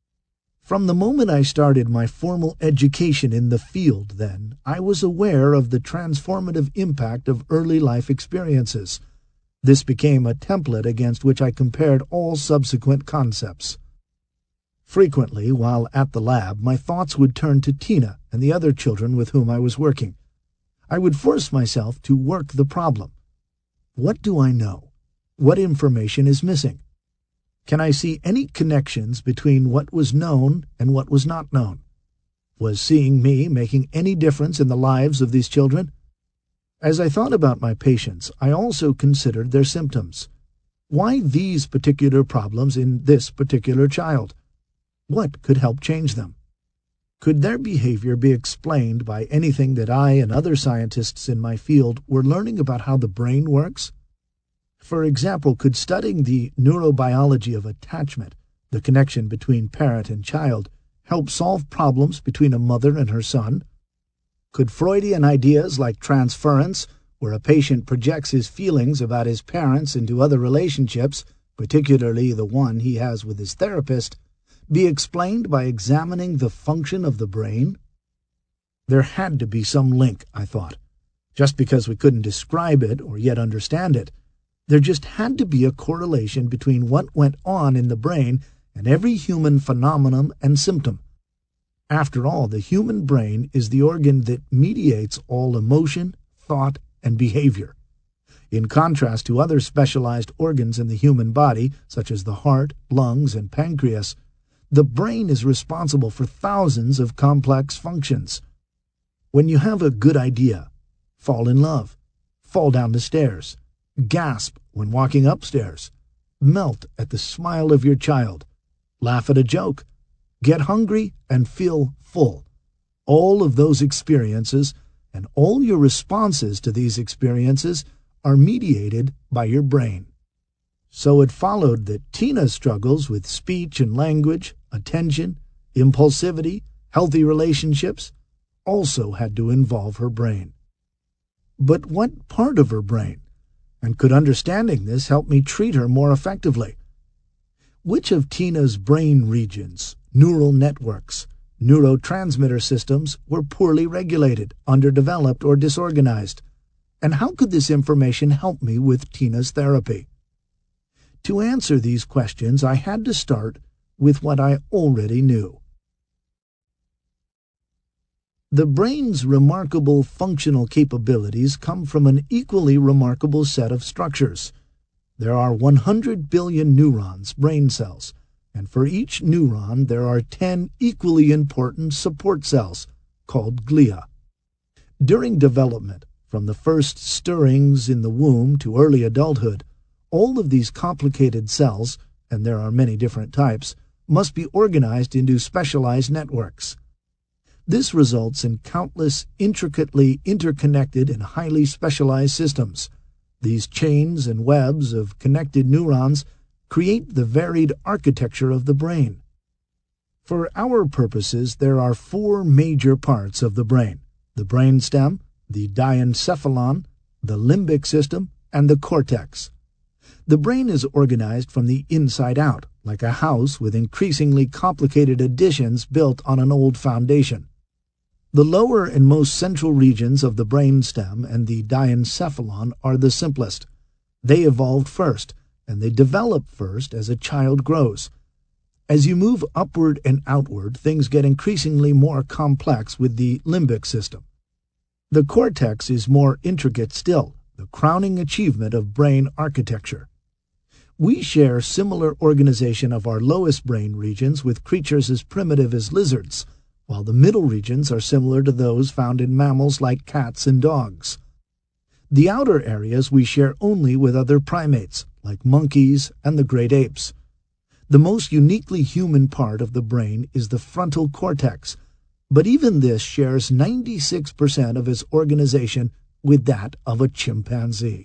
From the moment I started my formal education in the field, then, I was aware of the transformative impact of early life experiences. This became a template against which I compared all subsequent concepts. Frequently, while at the lab, my thoughts would turn to Tina and the other children with whom I was working. I would force myself to work the problem. What do I know? What information is missing? Can I see any connections between what was known and what was not known? Was seeing me making any difference in the lives of these children? As I thought about my patients, I also considered their symptoms. Why these particular problems in this particular child? What could help change them? Could their behavior be explained by anything that I and other scientists in my field were learning about how the brain works? For example, could studying the neurobiology of attachment, the connection between parent and child, help solve problems between a mother and her son? Could Freudian ideas like transference, where a patient projects his feelings about his parents into other relationships, particularly the one he has with his therapist, be explained by examining the function of the brain? There had to be some link, I thought. Just because we couldn't describe it or yet understand it, there just had to be a correlation between what went on in the brain and every human phenomenon and symptom. After all, the human brain is the organ that mediates all emotion, thought, and behavior. In contrast to other specialized organs in the human body, such as the heart, lungs, and pancreas, the brain is responsible for thousands of complex functions. When you have a good idea, fall in love, fall down the stairs, gasp when walking upstairs, melt at the smile of your child, laugh at a joke, get hungry and feel full. All of those experiences, and all your responses to these experiences are mediated by your brain. So it followed that Tina's struggles with speech and language, attention, impulsivity, healthy relationships also had to involve her brain. But what part of her brain? And could understanding this help me treat her more effectively? Which of Tina's brain regions, neural networks, neurotransmitter systems were poorly regulated, underdeveloped, or disorganized? And how could this information help me with Tina's therapy? To answer these questions, I had to start with what I already knew. The brain's remarkable functional capabilities come from an equally remarkable set of structures. There are one hundred billion neurons, brain cells, and for each neuron there are ten equally important support cells, called glia. During development, from the first stirrings in the womb to early adulthood, all of these complicated cells, and there are many different types, must be organized into specialized networks. This results in countless intricately interconnected and highly specialized systems. These chains and webs of connected neurons create the varied architecture of the brain. For our purposes, there are four major parts of the brain: the brainstem, the diencephalon, the limbic system, and the cortex. The brain is organized from the inside out, like a house with increasingly complicated additions built on an old foundation. The lower and most central regions of the brainstem and the diencephalon are the simplest. They evolved first, and they develop first as a child grows. As you move upward and outward, things get increasingly more complex with the limbic system. The cortex is more intricate still, the crowning achievement of brain architecture. We share similar organization of our lowest brain regions with creatures as primitive as lizards, while the middle regions are similar to those found in mammals like cats and dogs. The outer areas we share only with other primates, like monkeys and the great apes. The most uniquely human part of the brain is the frontal cortex, but even this shares ninety-six percent of its organization with that of a chimpanzee.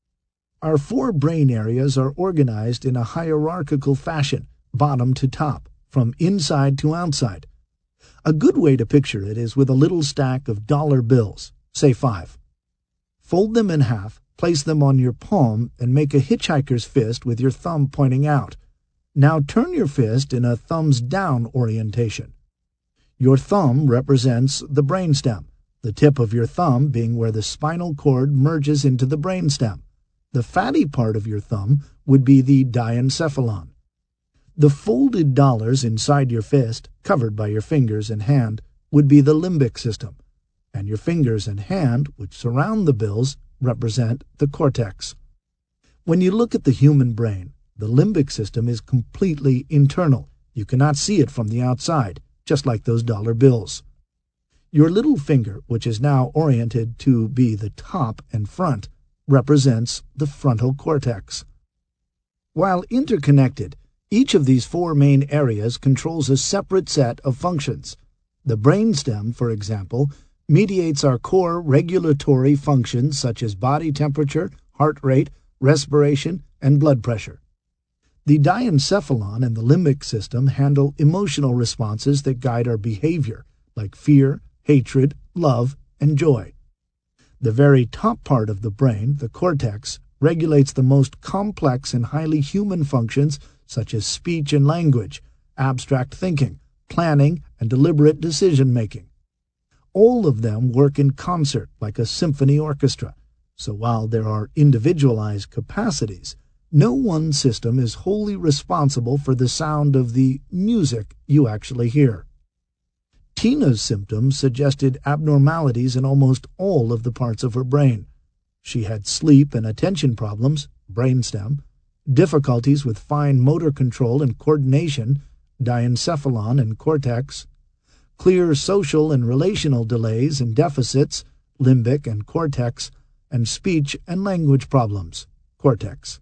Our four brain areas are organized in a hierarchical fashion, bottom to top, from inside to outside. A good way to picture it is with a little stack of dollar bills, say five. Fold them in half, place them on your palm, and make a hitchhiker's fist with your thumb pointing out. Now turn your fist in a thumbs-down orientation. Your thumb represents the brainstem, the tip of your thumb being where the spinal cord merges into the brainstem. The fatty part of your thumb would be the diencephalon. The folded dollars inside your fist, covered by your fingers and hand, would be the limbic system, and your fingers and hand, which surround the bills, represent the cortex. When you look at the human brain, the limbic system is completely internal. You cannot see it from the outside, just like those dollar bills. Your little finger, which is now oriented to be the top and front, represents the frontal cortex. While interconnected, each of these four main areas controls a separate set of functions. The brainstem, for example, mediates our core regulatory functions such as body temperature, heart rate, respiration, and blood pressure. The diencephalon and the limbic system handle emotional responses that guide our behavior, like fear, hatred, love, and joy. The very top part of the brain, the cortex, regulates the most complex and highly human functions such as speech and language, abstract thinking, planning, and deliberate decision-making. All of them work in concert like a symphony orchestra, so while there are individualized capacities, no one system is wholly responsible for the sound of the music you actually hear. Tina's symptoms suggested abnormalities in almost all of the parts of her brain. She had sleep and attention problems, brainstem, difficulties with fine motor control and coordination, diencephalon and cortex, clear social and relational delays and deficits, limbic and cortex, and speech and language problems, cortex.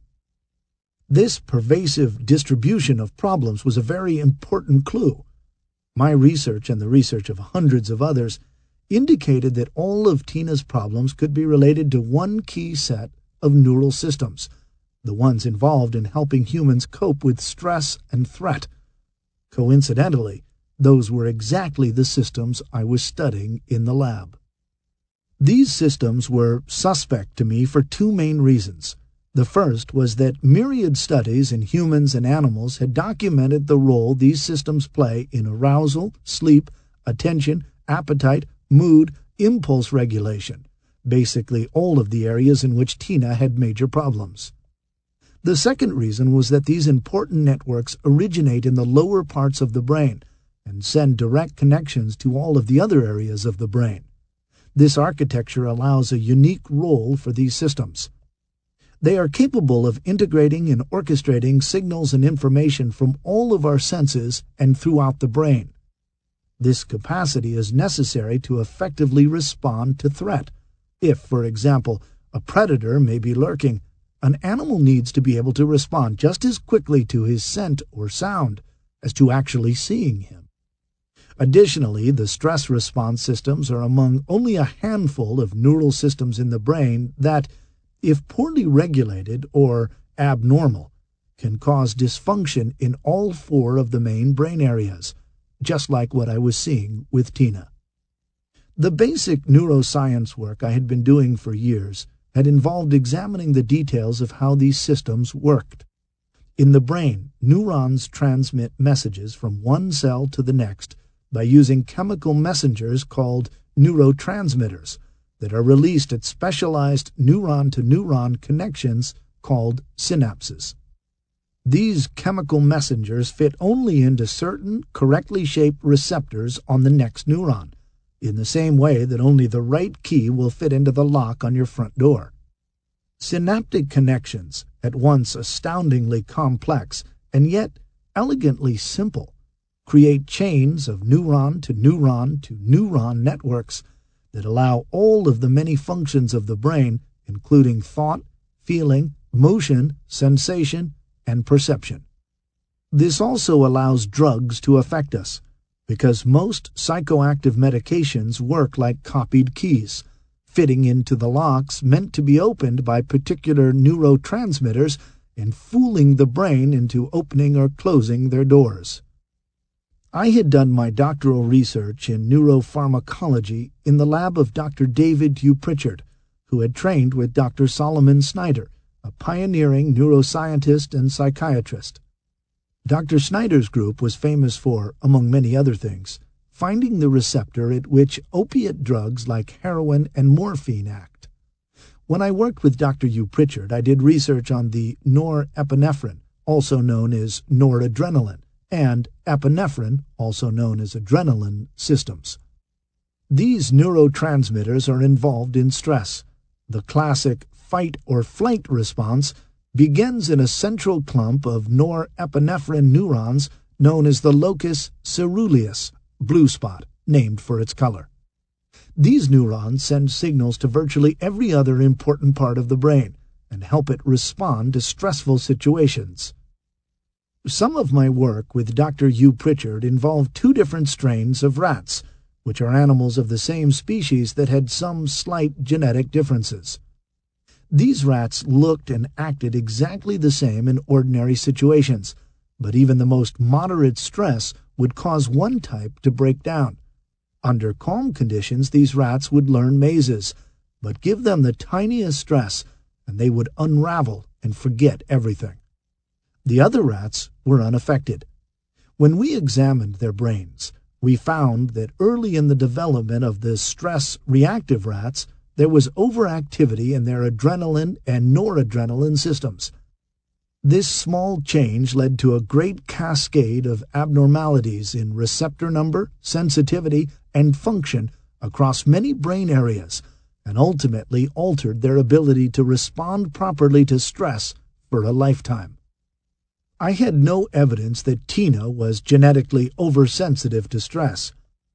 This pervasive distribution of problems was a very important clue. My research and the research of hundreds of others indicated that all of Tina's problems could be related to one key set of neural systems, the ones involved in helping humans cope with stress and threat. Coincidentally, those were exactly the systems I was studying in the lab. These systems were suspect to me for two main reasons. The first was that myriad studies in humans and animals had documented the role these systems play in arousal, sleep, attention, appetite, mood, impulse regulation, basically all of the areas in which Tina had major problems. The second reason was that these important networks originate in the lower parts of the brain and send direct connections to all of the other areas of the brain. This architecture allows a unique role for these systems. They are capable of integrating and orchestrating signals and information from all of our senses and throughout the brain. This capacity is necessary to effectively respond to threat. If, for example, a predator may be lurking, an animal needs to be able to respond just as quickly to his scent or sound as to actually seeing him. Additionally, the stress response systems are among only a handful of neural systems in the brain that, if poorly regulated or abnormal, can cause dysfunction in all four of the main brain areas, just like what I was seeing with Tina. The basic neuroscience work I had been doing for years had involved examining the details of how these systems worked. In the brain, neurons transmit messages from one cell to the next by using chemical messengers called neurotransmitters that are released at specialized neuron-to-neuron connections called synapses. These chemical messengers fit only into certain correctly shaped receptors on the next neuron, in the same way that only the right key will fit into the lock on your front door. Synaptic connections, at once astoundingly complex and yet elegantly simple, create chains of neuron to neuron to neuron networks that allow all of the many functions of the brain, including thought, feeling, motion, sensation, and perception. This also allows drugs to affect us, because most psychoactive medications work like copied keys, fitting into the locks meant to be opened by particular neurotransmitters and fooling the brain into opening or closing their doors. I had done my doctoral research in neuropharmacology in the lab of Doctor David U. Pritchard, who had trained with Doctor Solomon Snyder, a pioneering neuroscientist and psychiatrist. Doctor Snyder's group was famous for, among many other things, finding the receptor at which opiate drugs like heroin and morphine act. When I worked with Doctor U. Pritchard, I did research on the norepinephrine, also known as noradrenaline, and epinephrine, also known as adrenaline, systems. These neurotransmitters are involved in stress. The classic fight-or-flight response begins in a central clump of norepinephrine neurons known as the locus ceruleus, blue spot, named for its color. These neurons send signals to virtually every other important part of the brain and help it respond to stressful situations. Some of my work with Doctor U. Pritchard involved two different strains of rats, which are animals of the same species that had some slight genetic differences. These rats looked and acted exactly the same in ordinary situations, but even the most moderate stress would cause one type to break down. Under calm conditions, these rats would learn mazes, but give them the tiniest stress, and they would unravel and forget everything. The other rats were unaffected. When we examined their brains, we found that early in the development of the stress-reactive rats, there was overactivity in their adrenaline and noradrenaline systems. This small change led to a great cascade of abnormalities in receptor number, sensitivity, and function across many brain areas, and ultimately altered their ability to respond properly to stress for a lifetime. I had no evidence that Tina was genetically oversensitive to stress.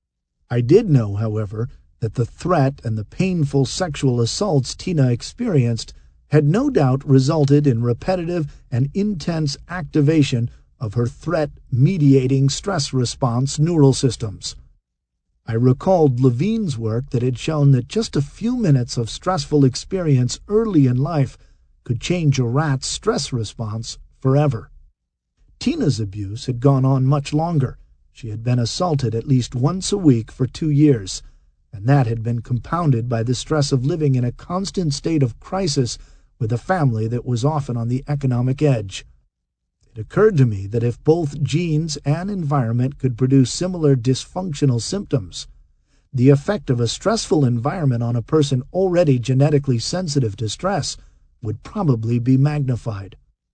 I did know, however, that the threat and the painful sexual assaults Tina experienced had no doubt resulted in repetitive and intense activation of her threat-mediating stress response neural systems. I recalled Levine's work that had shown that just a few minutes of stressful experience early in life could change a rat's stress response forever. Tina's abuse had gone on much longer. She had been assaulted at least once a week for two years, and that had been compounded by the stress of living in a constant state of crisis with a family that was often on the economic edge. It occurred to me that if both genes and environment could produce similar dysfunctional symptoms, the effect of a stressful environment on a person already genetically sensitive to stress would probably be magnified.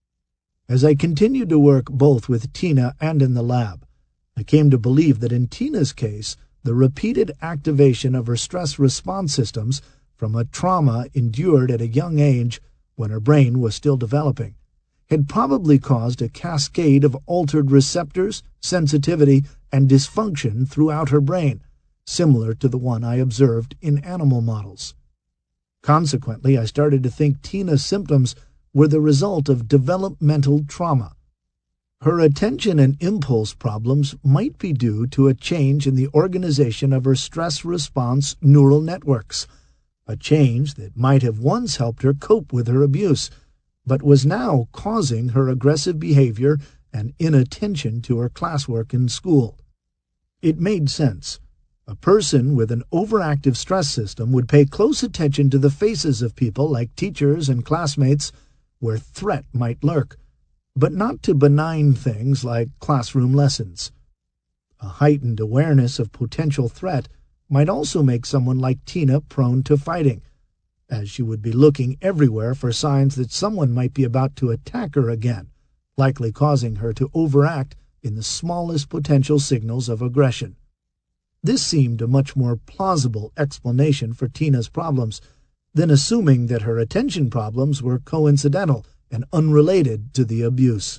As I continued to work both with Tina and in the lab, I came to believe that in Tina's case, the repeated activation of her stress response systems from a trauma endured at a young age when her brain was still developing had probably caused a cascade of altered receptors, sensitivity, and dysfunction throughout her brain, similar to the one I observed in animal models. Consequently, I started to think Tina's symptoms were the result of developmental trauma. Her attention and impulse problems might be due to a change in the organization of her stress response neural networks, a change that might have once helped her cope with her abuse, but was now causing her aggressive behavior and inattention to her classwork in school. It made sense. A person with an overactive stress system would pay close attention to the faces of people like teachers and classmates where threat might lurk, but not to benign things like classroom lessons. A heightened awareness of potential threat might also make someone like Tina prone to fighting, as she would be looking everywhere for signs that someone might be about to attack her again, likely causing her to overact in the smallest potential signals of aggression. This seemed a much more plausible explanation for Tina's problems than assuming that her attention problems were coincidental and unrelated to the abuse.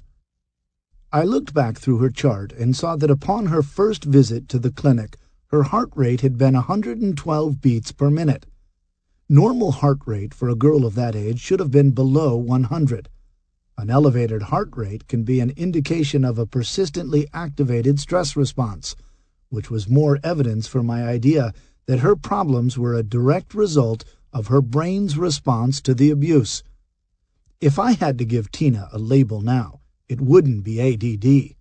I looked back through her chart and saw that upon her first visit to the clinic, her heart rate had been one hundred twelve beats per minute. Normal heart rate for a girl of that age should have been below one hundred. An elevated heart rate can be an indication of a persistently activated stress response, which was more evidence for my idea that her problems were a direct result of her brain's response to the abuse. If I had to give Tina a label now, it wouldn't be A D D.